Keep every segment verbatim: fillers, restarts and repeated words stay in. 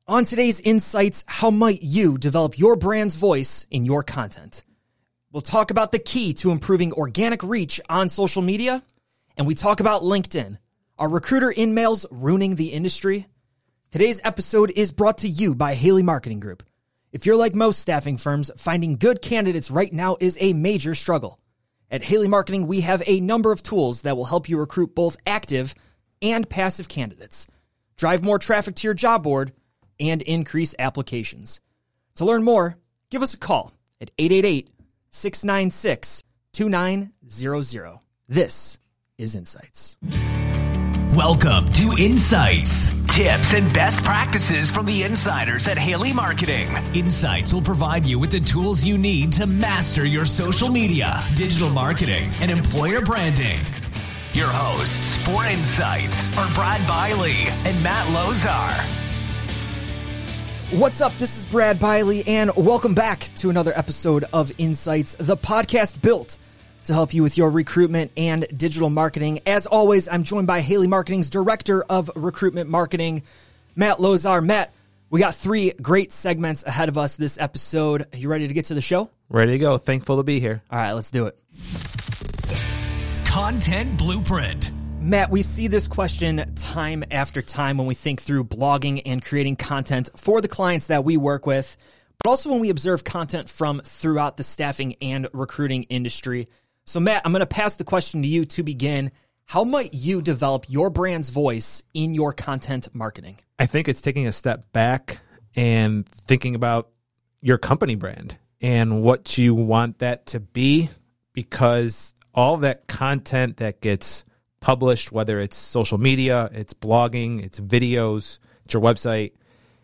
On today's Insights, how might you develop your brand's voice in your content? We'll talk about the key to improving organic reach on social media, and we talk about LinkedIn. Are recruiter in-mails ruining the industry? Today's episode is brought to you by Haley Marketing Group. If you're like most staffing firms, finding good candidates right now is a major struggle. At Haley Marketing, we have a number of tools that will help you recruit both active and passive candidates, drive more traffic to your job board, and increase applications. To learn more, give us a call at eight eight eight, six nine six, two nine zero zero. This is Insights. Welcome to Insights. Tips and best practices from the insiders at Haley Marketing. Insights will provide you with the tools you need to master your social media, digital marketing, and employer branding. Your hosts for Insights are Brad Biley and Matt Lozar. What's up? This is Brad Biley, and welcome back to another episode of Insights, the podcast built to help you with your recruitment and digital marketing. As always, I'm joined by Haley Marketing's Director of Recruitment Marketing, Matt Lozar. Matt, we got three great segments ahead of us this episode. Are you ready to get to the show? Ready to go. Thankful to be here. All right, let's do it. Content Blueprint. Matt, we see this question time after time when we think through blogging and creating content for the clients that we work with, but also when we observe content from throughout the staffing and recruiting industry. So, Matt, I'm going to pass the question to you to begin. How might you develop your brand's voice in your content marketing? I think it's taking a step back and thinking about your company brand and what you want that to be, because all that content that gets published, whether it's social media, it's blogging, it's videos, it's your website,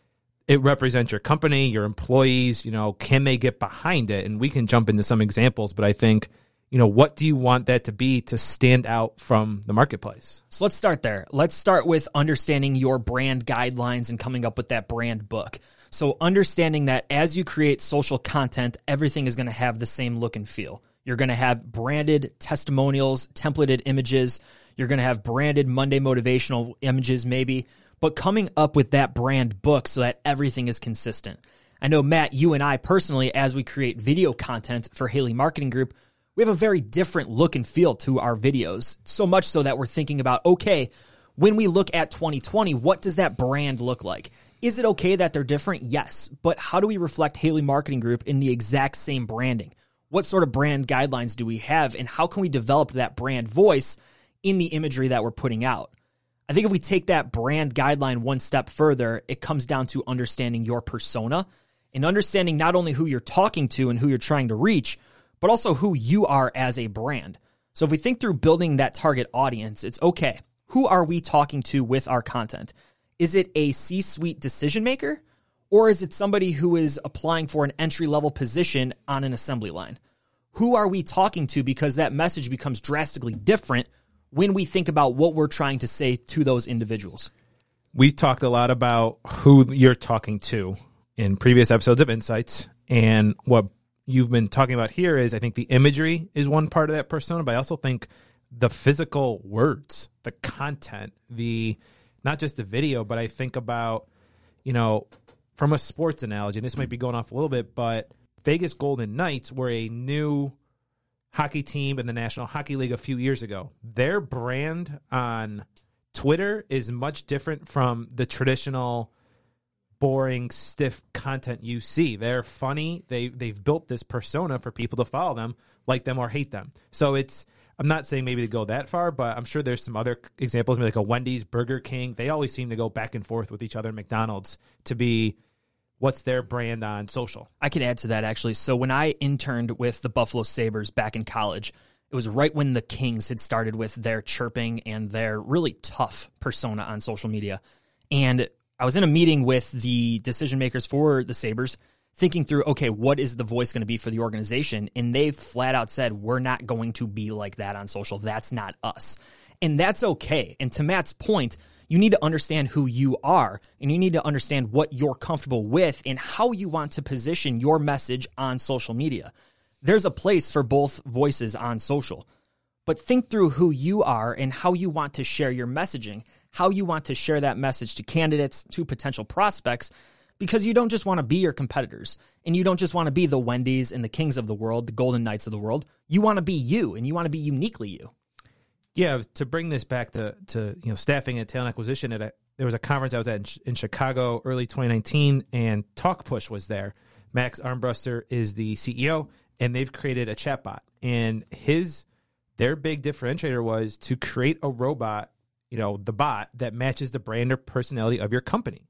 it represents your company, your employees. You know, can they get behind it? And we can jump into some examples, but I think, you know, what do you want that to be to stand out from the marketplace? So let's start there. Let's start with understanding your brand guidelines and coming up with that brand book. So understanding that as you create social content, everything is going to have the same look and feel. You're going to have branded testimonials, templated images. You're going to have branded Monday motivational images maybe, but coming up with that brand book so that everything is consistent. I know, Matt, you and I personally, as we create video content for Haley Marketing Group, we have a very different look and feel to our videos, so much so that we're thinking about, okay, when we look at twenty twenty, what does that brand look like? Is it okay that they're different? Yes, but how do we reflect Haley Marketing Group in the exact same branding? What sort of brand guidelines do we have, and how can we develop that brand voice in the imagery that we're putting out? I think if we take that brand guideline one step further, it comes down to understanding your persona and understanding not only who you're talking to and who you're trying to reach, but also who you are as a brand. So if we think through building that target audience, it's okay, who are we talking to with our content? Is it a C-suite decision maker? Or is it somebody who is applying for an entry-level position on an assembly line? Who are we talking to? Because that message becomes drastically different when we think about what we're trying to say to those individuals. We talked a lot about who you're talking to in previous episodes of Insights, and what you've been talking about here is, I think the imagery is one part of that persona, but I also think the physical words, the content, the not just the video, but I think about, you know, from a sports analogy, and this might be going off a little bit, but Vegas Golden Knights were a new hockey team in the National Hockey League a few years ago. Their brand on Twitter is much different from the traditional boring, stiff content you see. They're funny. They, they've built this persona for people to follow them, like them or hate them. So it's, I'm not saying maybe to go that far, but I'm sure there's some other examples, maybe like a Wendy's, Burger King. They always seem to go back and forth with each other, McDonald's, to be what's their brand on social. I can add to that, actually. So when I interned with the Buffalo Sabres back in college, it was right when the Kings had started with their chirping and their really tough persona on social media. And I was in a meeting with the decision makers for the Sabres, thinking through, okay, what is the voice going to be for the organization? And they flat out said, we're not going to be like that on social. That's not us. And that's okay. And to Matt's point, you need to understand who you are, and you need to understand what you're comfortable with and how you want to position your message on social media. There's a place for both voices on social, but think through who you are and how you want to share your messaging. how you want to share that message to candidates, to potential prospects, because you don't just want to be your competitors, and you don't just want to be the Wendy's and the Kings of the world, the Golden Knights of the world. You want to be you, and you want to be uniquely you. Yeah, to bring this back to to you know staffing and talent acquisition, at a, there was a conference I was at in, in Chicago early twenty nineteen, and TalkPush was there. Max Armbruster is the C E O, and they've created a chatbot. And his their big differentiator was to create a robot, you know, the bot that matches the brand or personality of your company.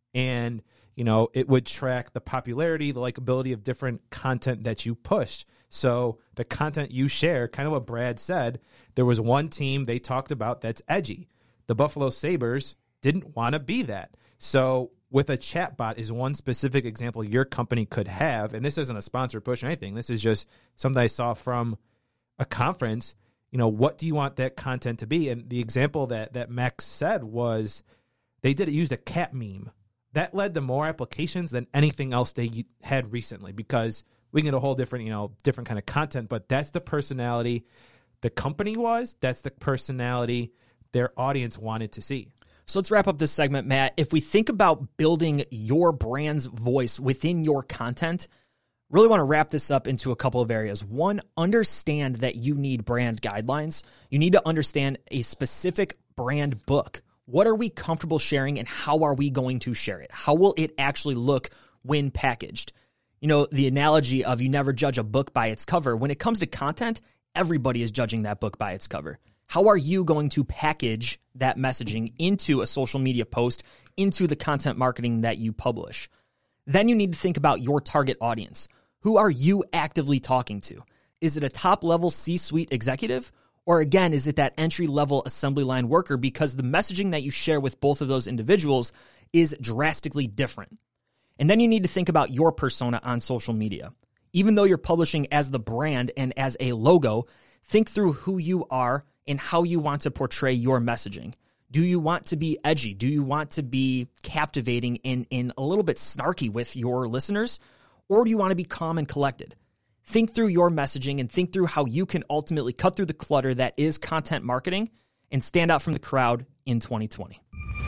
And you know, it would track the popularity, the likability of different content that you push. So the content you share, kind of what Brad said, there was one team they talked about that's edgy. The Buffalo Sabres didn't want to be that. So with a chatbot is one specific example your company could have. And this isn't a sponsored push or anything. This is just something I saw from a conference. You know, what do you want that content to be? And the example that, that Max said was they did it, used a cat meme. That led to more applications than anything else they had recently, because we can get a whole different, you know, different kind of content, but that's the personality the company was, that's the personality their audience wanted to see. So let's wrap up this segment, Matt. If we think about building your brand's voice within your content, really want to wrap this up into a couple of areas. One, understand that you need brand guidelines. You need to understand a specific brand book. What are we comfortable sharing, and how are we going to share it? How will it actually look when packaged? You know, the analogy of you never judge a book by its cover. When it comes to content, everybody is judging that book by its cover. How are you going to package that messaging into a social media post, into the content marketing that you publish? Then you need to think about your target audience. Who are you actively talking to? Is it a top-level C-suite executive? Or again, is it that entry-level assembly line worker? Because the messaging that you share with both of those individuals is drastically different. And then you need to think about your persona on social media. Even though you're publishing as the brand and as a logo, think through who you are and how you want to portray your messaging. Do you want to be edgy? Do you want to be captivating and, and a little bit snarky with your listeners? Or do you want to be calm and collected? Think through your messaging and think through how you can ultimately cut through the clutter that is content marketing and stand out from the crowd in twenty twenty.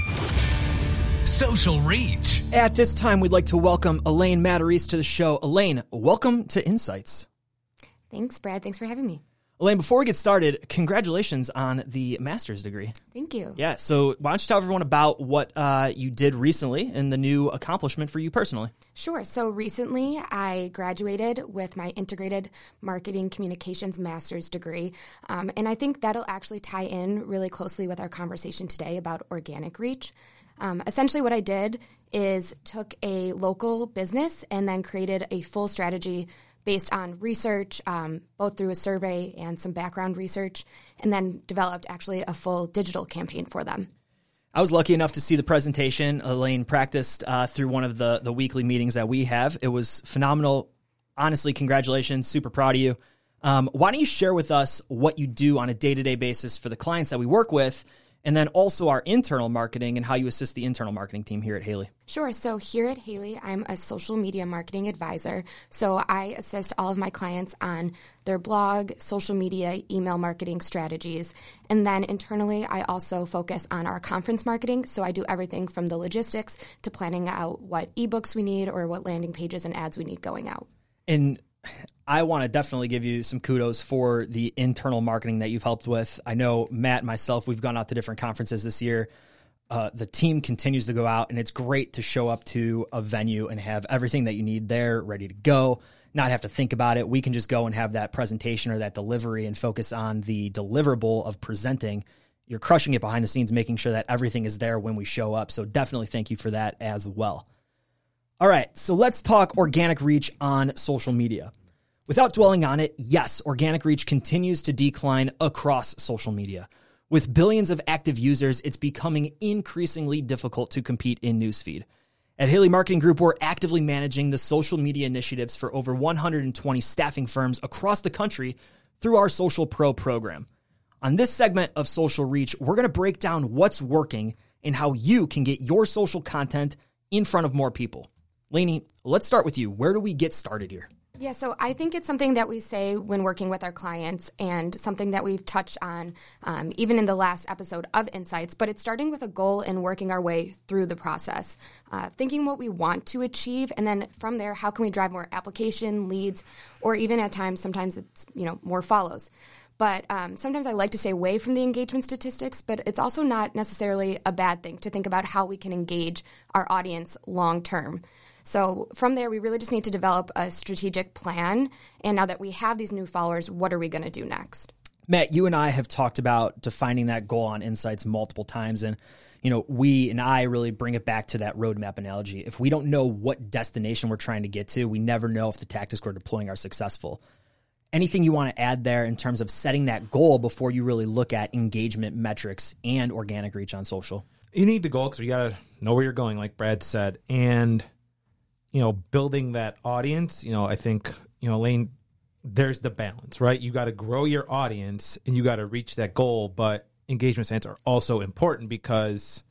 Social reach. At this time, we'd like to welcome Elaine Matarese to the show. Elaine, welcome to Insights. Thanks, Brad. Thanks for having me. Elaine, before we get started, congratulations on the master's degree. Thank you. Yeah, so why don't you tell everyone about what uh, you did recently and the new accomplishment for you personally? Sure. So recently I graduated with my integrated marketing communications master's degree, um, and I think that'll actually tie in really closely with our conversation today about organic reach. Um, essentially what I did is took a local business and then created a full strategy based on research, um, both through a survey and some background research, and then developed actually a full digital campaign for them. I was lucky enough to see the presentation Elaine practiced uh, through one of the, the weekly meetings that we have. It was phenomenal. Honestly, congratulations. Super proud of you. Um, why don't you share with us what you do on a day-to-day basis for the clients that we work with, and then also our internal marketing and how you assist the internal marketing team here at Haley? Sure. So here at Haley, I'm a social media marketing advisor. So I assist all of my clients on their blog, social media, email marketing strategies. And then internally, I also focus on our conference marketing. So I do everything from the logistics to planning out what ebooks we need or what landing pages and ads we need going out. And I want to definitely give you some kudos for the internal marketing that you've helped with. I know Matt and myself, we've gone out to different conferences this year. Uh, the team continues to go out, and it's great to show up to a venue and have everything that you need there ready to go, not have to think about it. We can just go and have that presentation or that delivery and focus on the deliverable of presenting. You're crushing it behind the scenes, making sure that everything is there when we show up. So definitely thank you for that as well. All right, so let's talk organic reach on social media. Without dwelling on it, yes, organic reach continues to decline across social media. With billions of active users, it's becoming increasingly difficult to compete in newsfeed. At Haley Marketing Group, we're actively managing the social media initiatives for over one hundred twenty staffing firms across the country through our Social Pro program. On this segment of Social Reach, we're going to break down what's working and how you can get your social content in front of more people. Lainey, let's start with you. Where do we get started here? Yeah, so I think it's something that we say when working with our clients and something that we've touched on um, even in the last episode of Insights, but it's starting with a goal and working our way through the process, uh, thinking what we want to achieve, and then from there, how can we drive more application, leads, or even at times, sometimes it's, you know, more follows. But um, sometimes I like to stay away from the engagement statistics, but it's also not necessarily a bad thing to think about how we can engage our audience long term. So from there, we really just need to develop a strategic plan. And now that we have these new followers, what are we going to do next? Matt, you and I have talked about defining that goal on Insights multiple times. And, you know, we and I really bring it back to that roadmap analogy. If we don't know what destination we're trying to get to, we never know if the tactics we're deploying are successful. Anything you want to add there in terms of setting that goal before you really look at engagement metrics and organic reach on social? You need the goal because you got to know where you're going, like Brad said. And you know, building that audience, you know, I think, you know, Lane, there's the balance, right? You got to grow your audience and you got to reach that goal, but engagement stats are also important because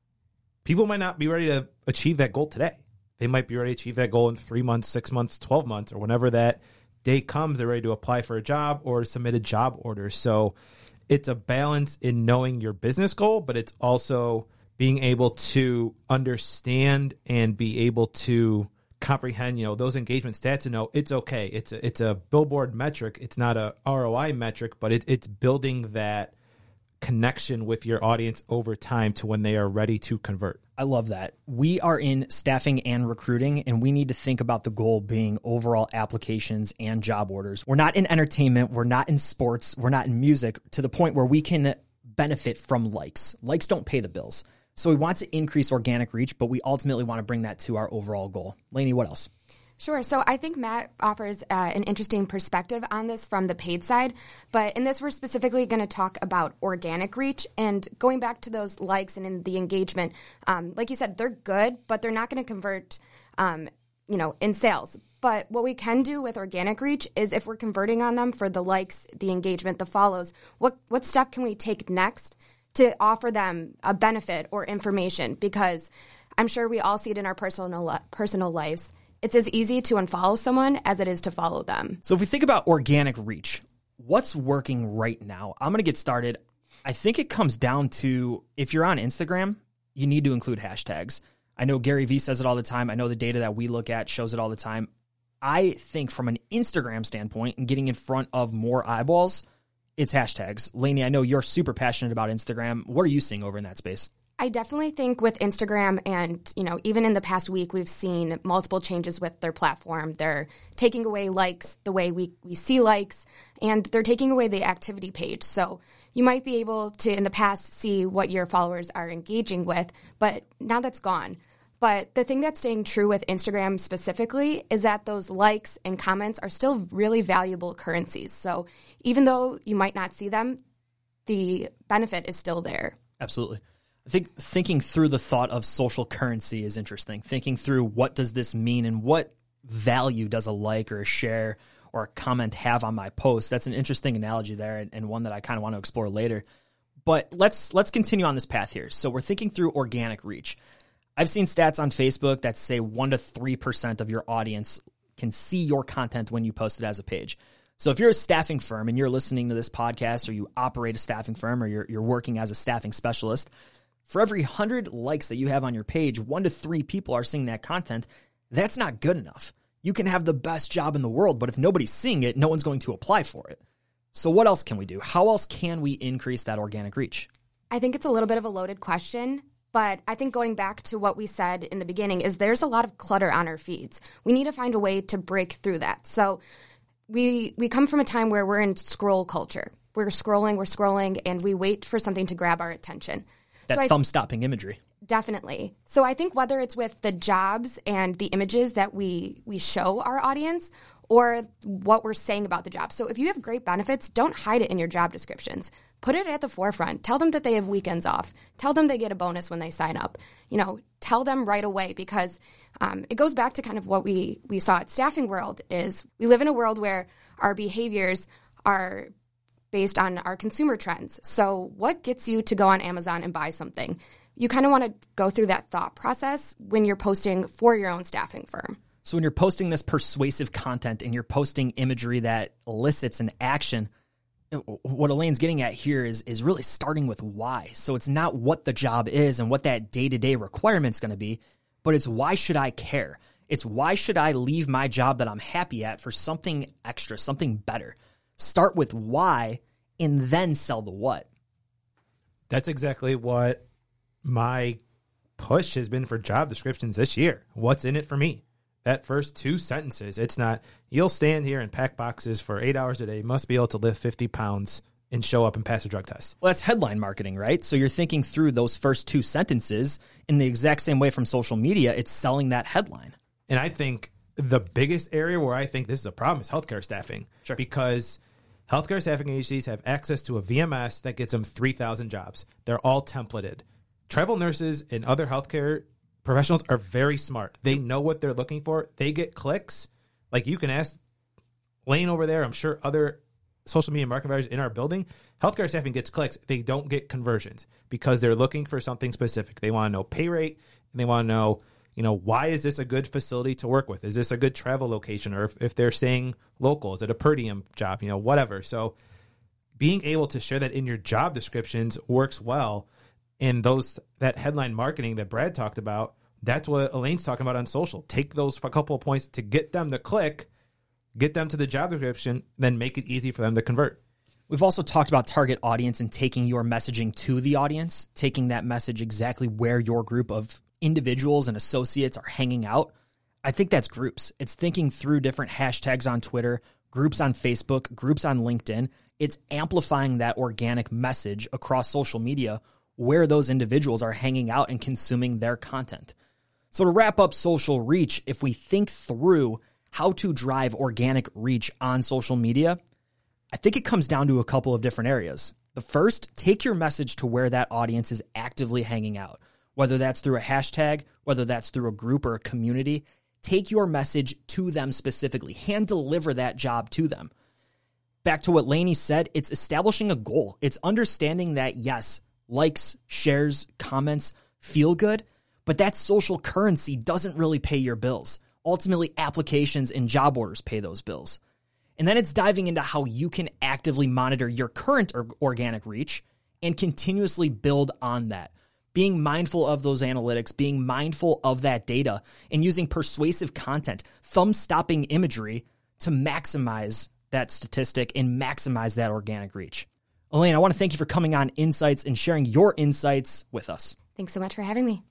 people might not be ready to achieve that goal today. They might be ready to achieve that goal in three months, six months, twelve months, or whenever that day comes, they're ready to apply for a job or submit a job order. So it's a balance in knowing your business goal, but it's also being able to understand and be able to comprehend, you know, those engagement stats and know it's okay. It's a, it's a billboard metric. It's not a R O I metric, but it, it's building that connection with your audience over time to when they are ready to convert. I love that. We are in staffing and recruiting, and we need to think about the goal being overall applications and job orders. We're not in entertainment. We're not in sports. We're not in music to the point where we can benefit from likes. Likes don't pay the bills. So we want to increase organic reach, but we ultimately want to bring that to our overall goal. Lainey, what else? Sure. So I think Matt offers uh, an interesting perspective on this from the paid side. But in this, we're specifically going to talk about organic reach. And going back to those likes and in the engagement, um, like you said, they're good, but they're not going to convert, um, you know, in sales. But what we can do with organic reach is if we're converting on them for the likes, the engagement, the follows, what what step can we take next to offer them a benefit or information? Because I'm sure we all see it in our personal personal lives. It's as easy to unfollow someone as it is to follow them. So if we think about organic reach, what's working right now? I'm going to get started. I think it comes down to if you're on Instagram, you need to include hashtags. I know Gary Vee says it all the time. I know the data that we look at shows it all the time. I think from an Instagram standpoint and getting in front of more eyeballs, it's hashtags. Lainey, I know you're super passionate about Instagram. What are you seeing over in that space? I definitely think with Instagram and, you know, even in the past week, we've seen multiple changes with their platform. They're taking away likes the way we, we see likes, and they're taking away the activity page. So you might be able to, in the past, see what your followers are engaging with, but now that's gone. But the thing that's staying true with Instagram specifically is that those likes and comments are still really valuable currencies. So even though you might not see them, the benefit is still there. Absolutely. I think thinking through the thought of social currency is interesting. Thinking through what does this mean and what value does a like or a share or a comment have on my post. That's an interesting analogy there and, and one that I kind of want to explore later. But let's let's continue on this path here. So we're thinking through organic reach. I've seen stats on Facebook that say one to three percent of your audience can see your content when you post it as a page. So if you're a staffing firm and you're listening to this podcast or you operate a staffing firm or you're, you're working as a staffing specialist, for every one hundred likes that you have on your page, one to three people are seeing that content. That's not good enough. You can have the best job in the world, but if nobody's seeing it, no one's going to apply for it. So what else can we do? How else can we increase that organic reach? I think it's a little bit of a loaded question, but I think going back to what we said in the beginning is there's a lot of clutter on our feeds. We need to find a way to break through that. So we we come from a time where we're in scroll culture. We're scrolling, we're scrolling, and we wait for something to grab our attention. That so thumb-stopping imagery. Definitely. So I think whether it's with the jobs and the images that we, we show our audience or what we're saying about the job. So if you have great benefits, don't hide it in your job descriptions. Put it at the forefront. Tell them that they have weekends off. Tell them they get a bonus when they sign up. You know, tell them right away because um, it goes back to kind of what we, we saw at Staffing World is we live in a world where our behaviors are based on our consumer trends. So what gets you to go on Amazon and buy something? You kind of want to go through that thought process when you're posting for your own staffing firm. So when you're posting this persuasive content and you're posting imagery that elicits an action, what Elaine's getting at here is, is really starting with why. So it's not what the job is and what that day-to-day requirement's going to be, but it's why should I care? It's why should I leave my job that I'm happy at for something extra, something better? Start with why and then sell the what. That's exactly what my push has been for job descriptions this year. What's in it for me? That first two sentences, it's not, you'll stand here and pack boxes for eight hours a day, must be able to lift fifty pounds and show up and pass a drug test. Well, that's headline marketing, right? So you're thinking through those first two sentences in the exact same way from social media. It's selling that headline. And I think the biggest area where I think this is a problem is healthcare staffing. Sure. Because healthcare staffing agencies have access to a V M S that gets them three thousand jobs. They're all templated. Travel nurses and other healthcare professionals are very smart. They know what they're looking for. They get clicks. Like you can ask Lane over there, I'm sure other social media marketing providers in our building, healthcare staffing gets clicks. They don't get conversions because they're looking for something specific. They want to know pay rate and they want to know, you know, why is this a good facility to work with? Is this a good travel location? Or if, if they're staying local, is it a per diem job? You know, whatever. So being able to share that in your job descriptions works well. And those, that headline marketing that Brad talked about, that's what Elaine's talking about on social. Take those a couple of points to get them to click, get them to the job description, then make it easy for them to convert. We've also talked about target audience and taking your messaging to the audience, taking that message exactly where your group of individuals and associates are hanging out. I think that's groups. It's thinking through different hashtags on Twitter, groups on Facebook, groups on LinkedIn. It's amplifying that organic message across social media where those individuals are hanging out and consuming their content. So to wrap up social reach, if we think through how to drive organic reach on social media, I think it comes down to a couple of different areas. The first, take your message to where that audience is actively hanging out, whether that's through a hashtag, whether that's through a group or a community. Take your message to them specifically. Hand deliver that job to them. Back to what Lainey said, it's establishing a goal. It's understanding that, yes, likes, shares, comments feel good, but that social currency doesn't really pay your bills. Ultimately, applications and job orders pay those bills. And then it's diving into how you can actively monitor your current or organic reach and continuously build on that. Being mindful of those analytics, being mindful of that data, and using persuasive content, thumb-stopping imagery to maximize that statistic and maximize that organic reach. Elaine, I want to thank you for coming on Insights and sharing your insights with us. Thanks so much for having me.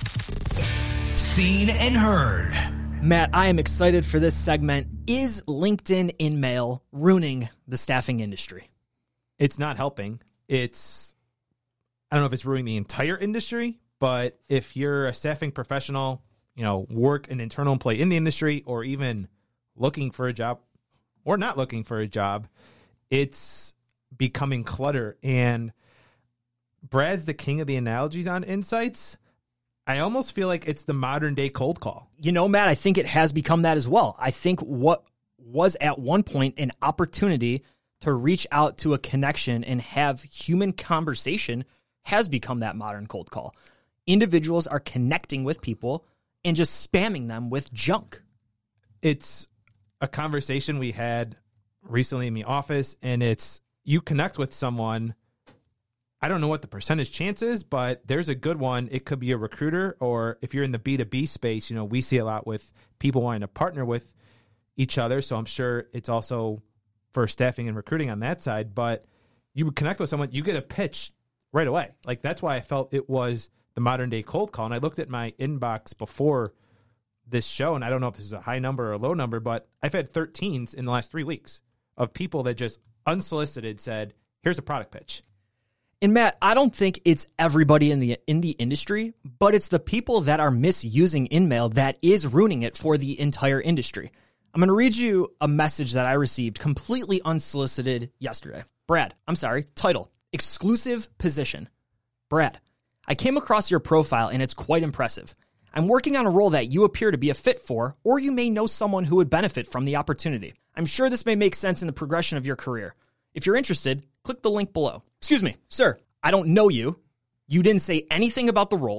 Seen and heard. Matt, I am excited for this segment. Is LinkedIn InMail ruining the staffing industry? It's not helping. It's, I don't know if it's ruining the entire industry, but if you're a staffing professional, you know, work an internal employee in the industry, or even looking for a job or not looking for a job, it's becoming clutter. And Brad's the king of the analogies on Insights. I almost feel like it's the modern day cold call. You know, Matt, I think it has become that as well. I think what was at one point an opportunity to reach out to a connection and have human conversation has become that modern cold call. Individuals are connecting with people and just spamming them with junk. It's a conversation we had recently in the office, and it's, you connect with someone, I don't know what the percentage chance is, but there's a good one. It could be a recruiter, or if you're in the B two B space, you know, we see a lot with people wanting to partner with each other. So I'm sure it's also for staffing and recruiting on that side, but you would connect with someone, you get a pitch right away. Like, that's why I felt it was the modern day cold call. And I looked at my inbox before this show, and I don't know if this is a high number or a low number, but I've had thirteens in the last three weeks of people that just unsolicited said, here's a product pitch. And Matt, I don't think it's everybody in the in the industry, but it's the people that are misusing InMail that is ruining it for the entire industry. I'm going to read you a message that I received completely unsolicited yesterday. Brad, I'm sorry, title, exclusive position. Brad, I came across your profile and it's quite impressive. I'm working on a role that you appear to be a fit for, or you may know someone who would benefit from the opportunity. I'm sure this may make sense in the progression of your career. If you're interested, click the link below. Excuse me, sir, I don't know you. You didn't say anything about the role.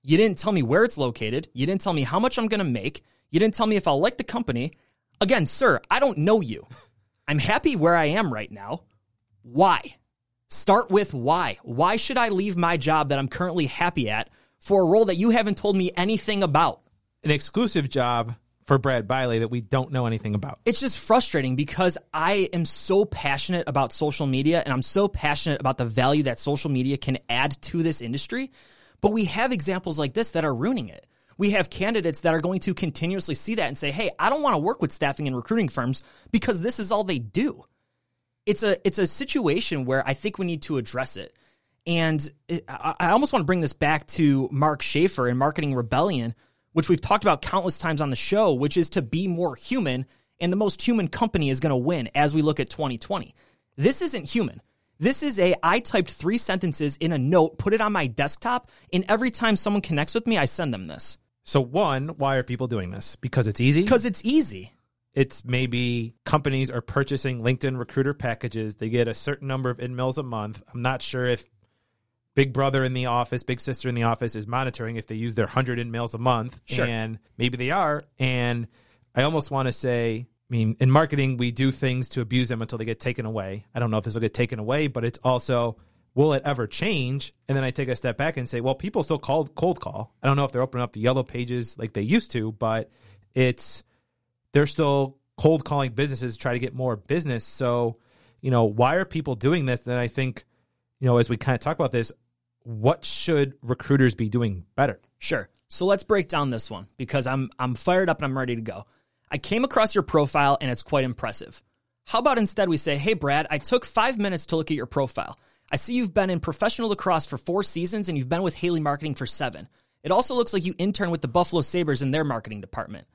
You didn't tell me where it's located. You didn't tell me how much I'm going to make. You didn't tell me if I'll like the company. Again, sir, I don't know you. I'm happy where I am right now. Why? Start with why. Why should I leave my job that I'm currently happy at for a role that you haven't told me anything about? An exclusive job for Brad Biley that we don't know anything about. It's just frustrating because I am so passionate about social media and I'm so passionate about the value that social media can add to this industry. But we have examples like this that are ruining it. We have candidates that are going to continuously see that and say, hey, I don't want to work with staffing and recruiting firms because this is all they do. It's a it's a situation where I think we need to address it. And it, I, I almost want to bring this back to Mark Schaefer and Marketing Rebellion, which we've talked about countless times on the show, which is to be more human, and the most human company is going to win as we look at twenty twenty. This isn't human. This is a, I typed three sentences in a note, put it on my desktop, and every time someone connects with me, I send them this. So one, why are people doing this? Because it's easy? Because it's easy. It's maybe companies are purchasing LinkedIn recruiter packages. They get a certain number of in-mails a month. I'm not sure if big brother in the office, big sister in the office is monitoring if they use their one hundred in-mails a month. Sure. And maybe they are. And I almost want to say, I mean, in marketing, we do things to abuse them until they get taken away. I don't know if this will get taken away, but it's also, will it ever change? And then I take a step back and say, well, people still call cold call. I don't know if they're opening up the yellow pages like they used to, but it's, they're still cold calling businesses to try to get more business. So, you know, why are people doing this? Then I think, you know, as we kind of talk about this, what should recruiters be doing better? Sure. So let's break down this one because I'm I'm fired up and I'm ready to go. I came across your profile and it's quite impressive. How about instead we say, hey, Brad, I took five minutes to look at your profile. I see you've been in professional lacrosse for four seasons and you've been with Haley Marketing for seven. It also looks like you interned with the Buffalo Sabres in their marketing department.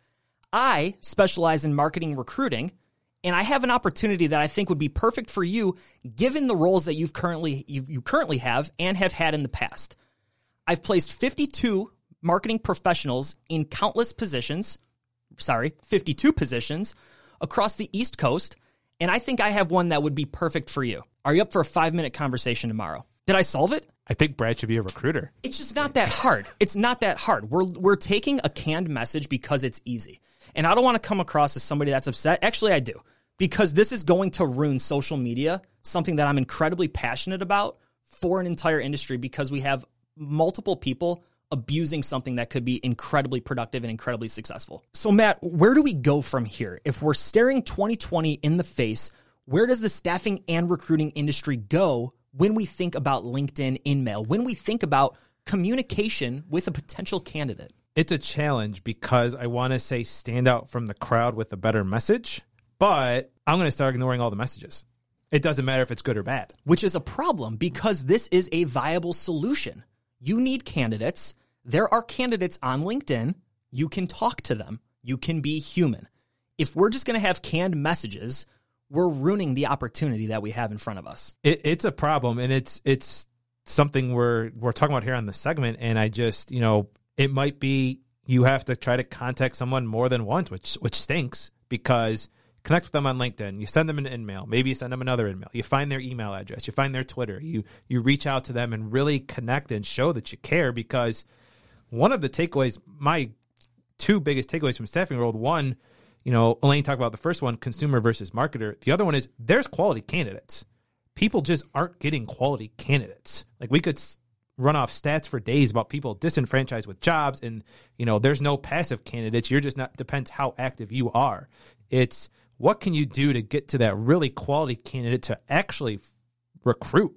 I specialize in marketing recruiting, and I have an opportunity that I think would be perfect for you given the roles that you've currently you've, you currently have and have had in the past. I've placed fifty-two marketing professionals in countless positions, sorry, fifty-two positions across the East Coast, and I think I have one that would be perfect for you. Are you up for a five-minute conversation tomorrow? Did I solve it? I think Brad should be a recruiter. It's just not that hard. It's not that hard. We're we're taking a canned message because it's easy. And I don't want to come across as somebody that's upset. Actually, I do. Because this is going to ruin social media, something that I'm incredibly passionate about for an entire industry because we have multiple people abusing something that could be incredibly productive and incredibly successful. So, Matt, where do we go from here? If we're staring twenty twenty in the face, where does the staffing and recruiting industry go when we think about LinkedIn InMail, when we think about communication with a potential candidate? It's a challenge because I want to say stand out from the crowd with a better message, but I'm going to start ignoring all the messages. It doesn't matter if it's good or bad. Which is a problem because this is a viable solution. You need candidates. There are candidates on LinkedIn. You can talk to them. You can be human. If we're just going to have canned messages, we're ruining the opportunity that we have in front of us. It, it's a problem, and it's it's something we're we're talking about here on the segment. And I just, you know, it might be you have to try to contact someone more than once, which which stinks because connect with them on LinkedIn. You send them an email. Maybe you send them another email. You find their email address. You find their Twitter. You you reach out to them and really connect and show that you care because one of the takeaways, my two biggest takeaways from Staffing World, one, you know, Elaine talked about the first one, consumer versus marketer. The other one is there's quality candidates. People just aren't getting quality candidates. Like we could run off stats for days about people disenfranchised with jobs and, you know, there's no passive candidates. You're just not, depends how active you are. It's what can you do to get to that really quality candidate to actually f- recruit?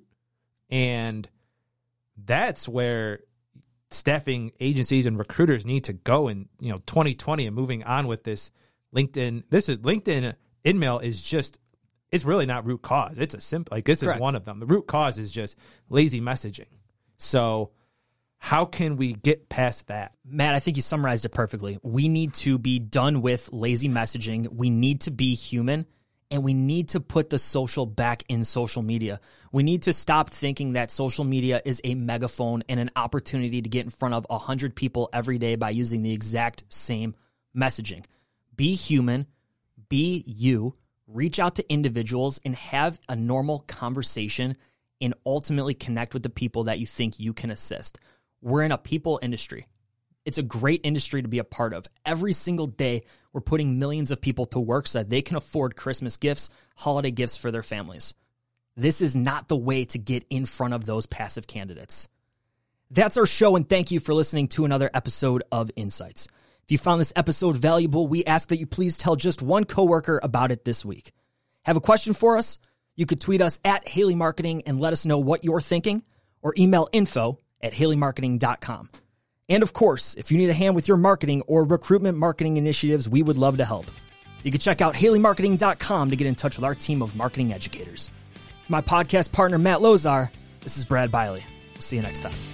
And that's where staffing agencies and recruiters need to go in, you know, twenty twenty and moving on with this LinkedIn. This is LinkedIn InMail is just, it's really not root cause. It's a simple, like this Correct. is one of them. The root cause is just lazy messaging. So how can we get past that? Matt, I think you summarized it perfectly. We need to be done with lazy messaging. We need to be human, and we need to put the social back in social media. We need to stop thinking that social media is a megaphone and an opportunity to get in front of one hundred people every day by using the exact same messaging. Be human, be you, reach out to individuals and have a normal conversation and ultimately connect with the people that you think you can assist. We're in a people industry. It's a great industry to be a part of. Every single day, we're putting millions of people to work so that they can afford Christmas gifts, holiday gifts for their families. This is not the way to get in front of those passive candidates. That's our show, and thank you for listening to another episode of Insights. If you found this episode valuable, we ask that you please tell just one coworker about it this week. Have a question for us? You could tweet us at Haley Marketing and let us know what you're thinking, or email info at haley marketing dot com. And of course, if you need a hand with your marketing or recruitment marketing initiatives, we would love to help. You can check out haley marketing dot com to get in touch with our team of marketing educators. For my podcast partner, Matt Lozar, this is Brad Biley. We'll see you next time.